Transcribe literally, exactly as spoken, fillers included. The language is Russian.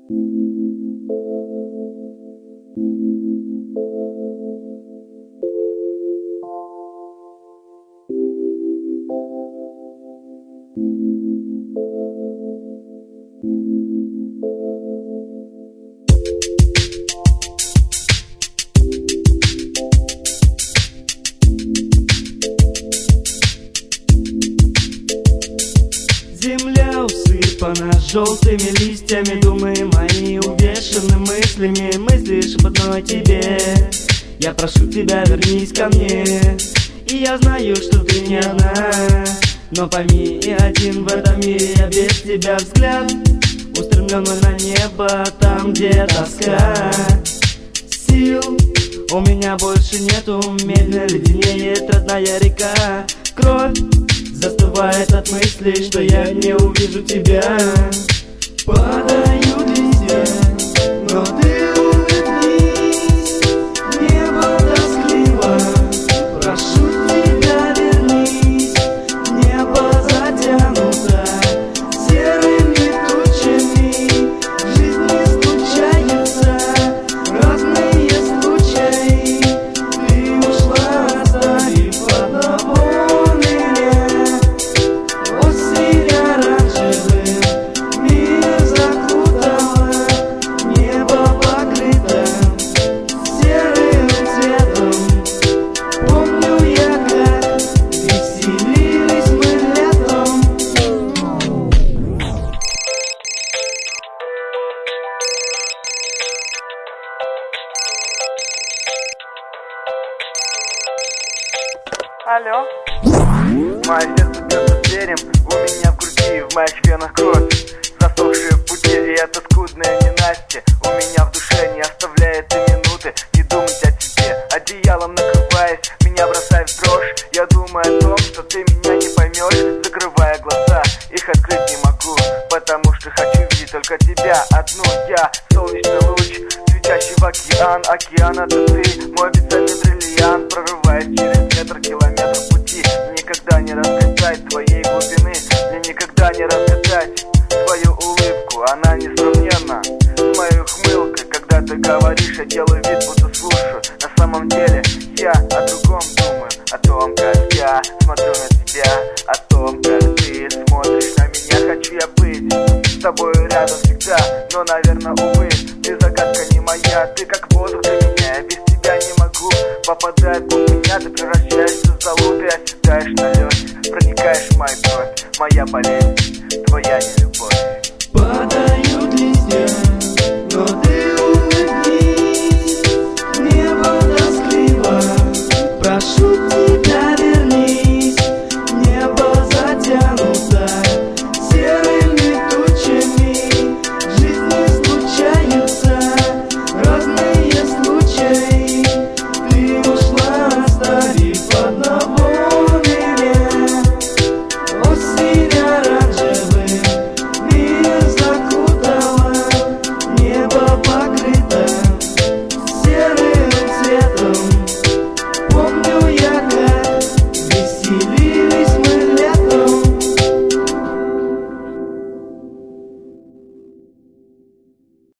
Земля усыпана желтыми листьями, думы мои увешаны мыслями. Мыслишь об одной тебе, я прошу тебя, вернись ко мне. И я знаю, что ты не одна, но пойми, и один в этом мире я без тебя. Взгляд устремленный на небо, там где тоска. Сил у меня больше нету, медленно леденеет родная река. Кровь застывает от мысли, что я не увижу тебя. Падают листья, но ты улыбнись. Небо тоскливо, прошу тебя, вернись. Небо затянуто серыми тучами. В жизни случаются разные случаи. Ты ушла, оставив одного меня. Осень оранжевым мир закутала. Небо покрыто серым цветом. Помню я, как веселились мы летом. Алло. Мое сердце бьется зверем, у меня в груди, в моих венах кровь. Засохшие пути, и это скудное ненастье у меня в душе не оставляет и минуты не думать о тебе. Одеялом накрываясь, меня бросает в дрожь. Я думаю о том, что ты меня не поймешь. Закрывая глаза, их открыть не могу, потому что хочу видеть только тебя одну. Я солнечный луч, светящий в океан. Океан — это ты, мой бесценный бриллиант. Прорываясь через метр, километр пути, никогда не разгадать твоей глубины. Мне никогда не разгадать твою улыбку, она несравненна с моей ухмылкой. Когда ты говоришь, я делаю вид, будто слушаю. На самом деле я о другом думаю, о том, как я смотрю на тебя, о том, как ты смотришь на меня. Хочу я быть с тобой рядом всегда, но, наверное, увы, ты загадка не моя. Ты как воздух для меня, я без тебя не могу. Попадая в губ меня, ты превращаешься в золу. Ты оседаешь на лед, проникаешь в мою кровь. Моя болезнь, твоя нелюбовь.